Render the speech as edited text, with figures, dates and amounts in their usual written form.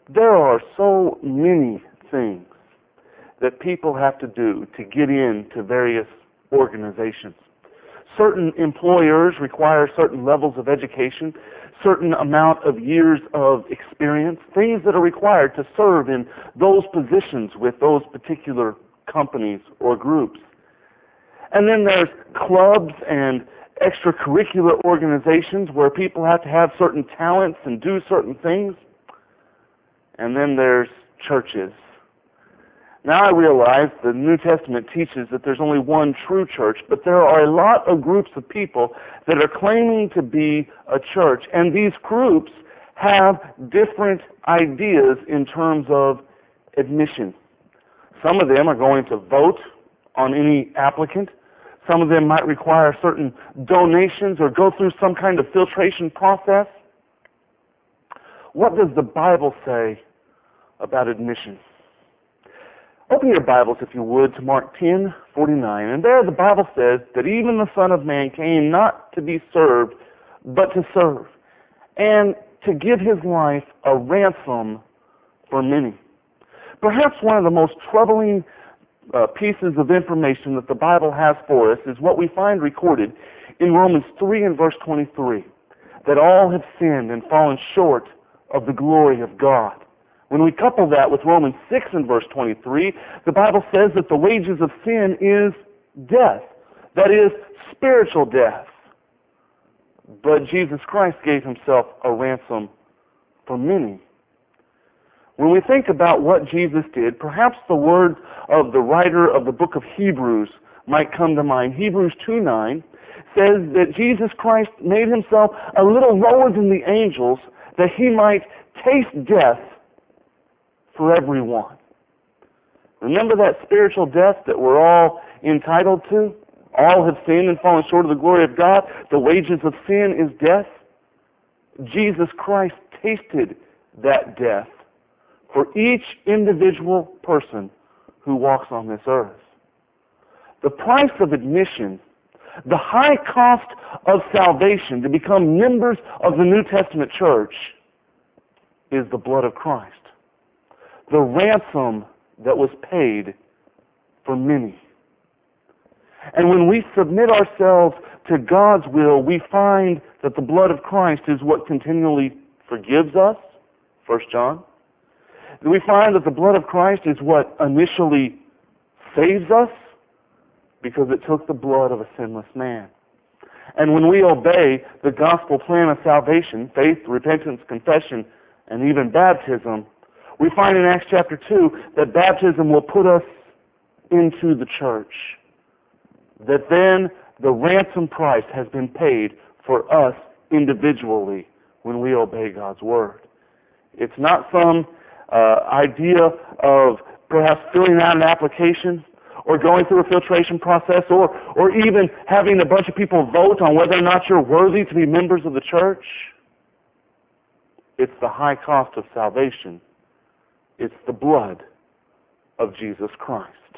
There are so many things that people have to do to get into various organizations. Certain employers require certain levels of education, certain amount of years of experience, things that are required to serve in those positions with those particular companies or groups. And then there's clubs and extracurricular organizations where people have to have certain talents and do certain things. And then there's churches. Now I realize the New Testament teaches that there's only one true church, but there are a lot of groups of people that are claiming to be a church, and these groups have different ideas in terms of admission. Some of them are going to vote on any applicant. Some of them might require certain donations or go through some kind of filtration process. What does the Bible say about admission? Open your Bibles, if you would, to Mark 10:49. And there the Bible says that even the Son of Man came not to be served, but to serve, and to give his life a ransom for many. Perhaps one of the most troubling pieces of information that the Bible has for us is what we find recorded in Romans 3 and verse 23, that all have sinned and fallen short of the glory of God. When we couple that with Romans 6 and verse 23, the Bible says that the wages of sin is death. That is, spiritual death. But Jesus Christ gave himself a ransom for many. When we think about what Jesus did, perhaps the words of the writer of the book of Hebrews might come to mind. Hebrews 2:9 says that Jesus Christ made himself a little lower than the angels that he might taste death for everyone. Remember that spiritual death that we're all entitled to? All have sinned and fallen short of the glory of God. The wages of sin is death. Jesus Christ tasted that death for each individual person who walks on this earth. The price of admission, the high cost of salvation to become members of the New Testament church, is the blood of Christ. The ransom that was paid for many. And when we submit ourselves to God's will, we find that the blood of Christ is what continually forgives us, 1 John. We find that the blood of Christ is what initially saves us, because it took the blood of a sinless man. And when we obey the gospel plan of salvation, faith, repentance, confession, and even baptism, we find in Acts chapter 2 that baptism will put us into the church. That then the ransom price has been paid for us individually when we obey God's word. It's not some idea of perhaps filling out an application or going through a filtration process or even having a bunch of people vote on whether or not you're worthy to be members of the church. It's the high cost of salvation. It's the blood of Jesus Christ.